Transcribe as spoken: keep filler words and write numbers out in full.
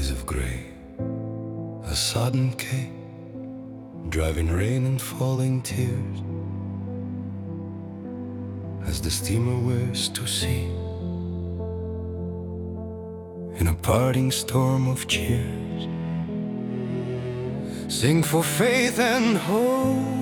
skies of grey, a sodden quay, driving rain and falling tears, as the steamer wears to sea, in a parting storm of cheers. Sing for faith and hope,